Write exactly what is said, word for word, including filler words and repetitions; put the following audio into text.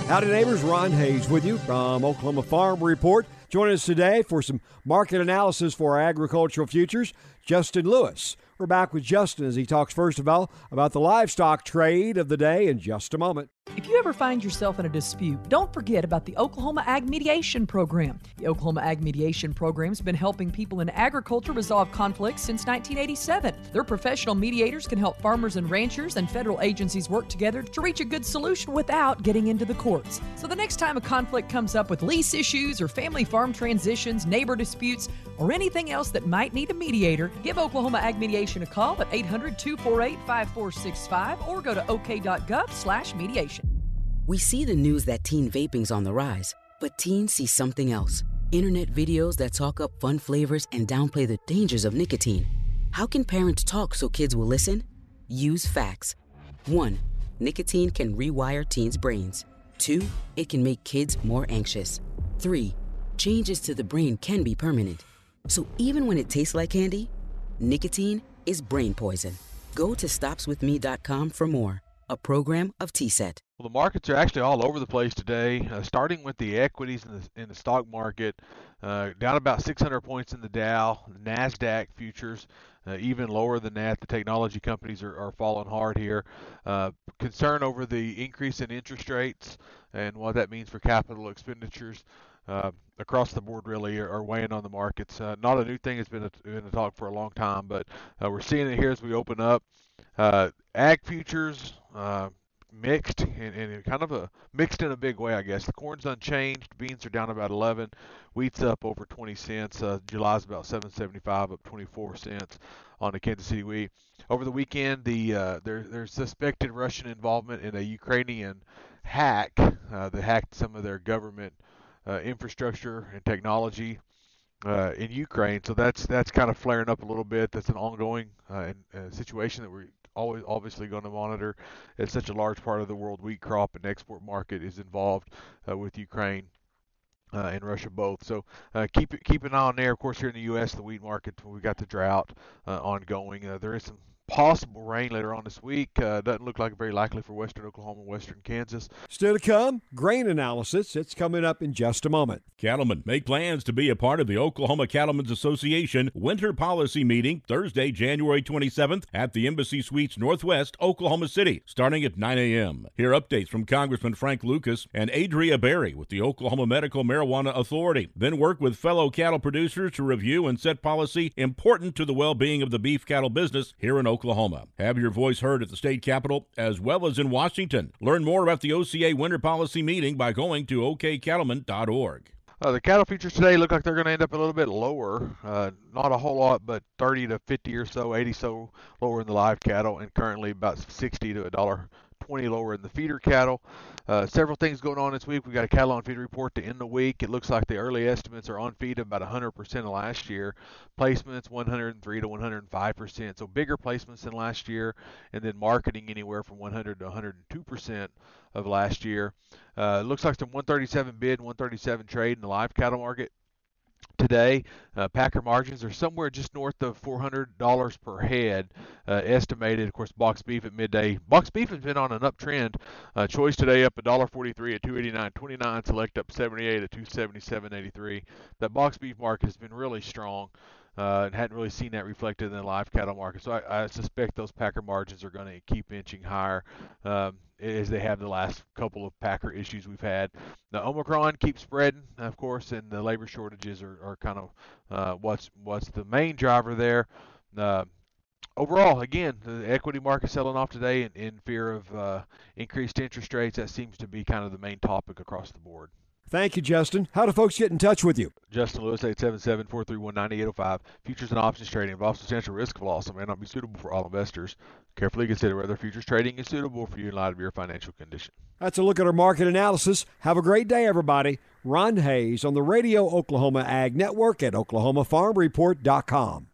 Howdy neighbors, Ron Hayes with you from Oklahoma Farm Report. Joining us today for some market analysis for our agricultural futures, Justin Lewis. We're back with Justin as he talks first of all about the livestock trade of the day in just a moment. If you ever find yourself in a dispute, don't forget about the Oklahoma Ag Mediation Program. The Oklahoma Ag Mediation Program has been helping people in agriculture resolve conflicts since nineteen eighty-seven. Their professional mediators can help farmers and ranchers and federal agencies work together to reach a good solution without getting into the courts. So the next time a conflict comes up with lease issues or family farm transitions, neighbor disputes, or anything else that might need a mediator, give Oklahoma Ag Mediation a call at eight hundred, two four eight, five four six five or go to ok.gov slash mediation. We see the news that teen vaping's on the rise, but teens see something else. Internet videos that talk up fun flavors and downplay the dangers of nicotine. How can parents talk so kids will listen? Use facts. One, nicotine can rewire teens' brains. Two, it can make kids more anxious. Three, changes to the brain can be permanent. So even when it tastes like candy, nicotine is brain poison. Go to stops with me dot com for more. A program of T S E T. Well, the markets are actually all over the place today, uh, starting with the equities in the, in the stock market, uh, down about six hundred points in the Dow. The NASDAQ futures uh, even lower than that. The technology companies are, are falling hard here. Uh, concern over the increase in interest rates and what that means for capital expenditures uh, across the board really are, are weighing on the markets. Uh, not a new thing. It's been a, been a talk for a long time, but uh, we're seeing it here as we open up. Uh, ag futures, uh, mixed and, and kind of a mixed in a big way, I guess. The corn's unchanged. Beans are down about eleven. Wheat's up over twenty cents. Uh, July's about seven seventy-five, up twenty-four cents on the Kansas City wheat. Over the weekend, the uh, there, there's suspected Russian involvement in a Ukrainian hack uh, that hacked some of their government uh, infrastructure and technology uh, in Ukraine. So that's that's kind of flaring up a little bit. That's an ongoing uh, uh, situation that we're always obviously going to monitor. It's such a large part of the world wheat crop and export market is involved uh, with Ukraine uh, and Russia both. So uh, keep keep an eye on there. Of course, here in the U S, the wheat market, we got the drought uh, ongoing. Uh, there is some possible rain later on this week. Uh, doesn't look like very likely for western Oklahoma and western Kansas. Still to come, grain analysis. It's coming up in just a moment. Cattlemen, make plans to be a part of the Oklahoma Cattlemen's Association Winter Policy Meeting Thursday, January twenty-seventh at the Embassy Suites Northwest, Oklahoma City, starting at nine a.m. Hear updates from Congressman Frank Lucas and Adria Berry with the Oklahoma Medical Marijuana Authority. Then work with fellow cattle producers to review and set policy important to the well-being of the beef cattle business here in Oklahoma. Have your voice heard at the state capitol as well as in Washington. Learn more about the O C A Winter Policy Meeting by going to o k cattlemen dot org. Uh, the cattle futures today look like they're going to end up a little bit lower. Uh, not a whole lot, but thirty to fifty or so, eighty so lower in the live cattle, and currently about sixty to a dollar twenty lower in the feeder cattle. Uh, several things going on this week. We got a cattle on feed report to end the week. It looks like the early estimates are on feed about one hundred percent of last year. Placements one hundred three to one hundred five percent, so bigger placements than last year, and then marketing anywhere from one hundred to one hundred two percent of last year. Uh, it looks like some one thirty-seven bid, one thirty-seven trade in the live cattle market today. Uh, packer margins are somewhere just north of four hundred dollars per head, uh, estimated. Of course, box beef at midday. Box beef has been on an uptrend. Uh, choice today up one dollar forty-three at two eighty-nine twenty-nine. Select up seventy-eight at two seventy-seven eighty-three. That box beef market has been really strong. Uh, and hadn't really seen that reflected in the live cattle market. So I, I suspect those packer margins are going to keep inching higher um, as they have the last couple of packer issues we've had. The Omicron keeps spreading, of course, and the labor shortages are, are kind of uh, what's what's the main driver there. Uh, overall, again, the equity market selling off today in, in fear of uh, increased interest rates. That seems to be kind of the main topic across the board. Thank you, Justin. How do folks get in touch with you? Justin Lewis, eight seven seven, four three one, nine eight zero five. Futures and options trading involves substantial risk of loss and may not be suitable for all investors. Carefully consider whether futures trading is suitable for you in light of your financial condition. That's a look at our market analysis. Have a great day, everybody. Ron Hayes on the Radio Oklahoma Ag Network at oklahoma farm report dot com.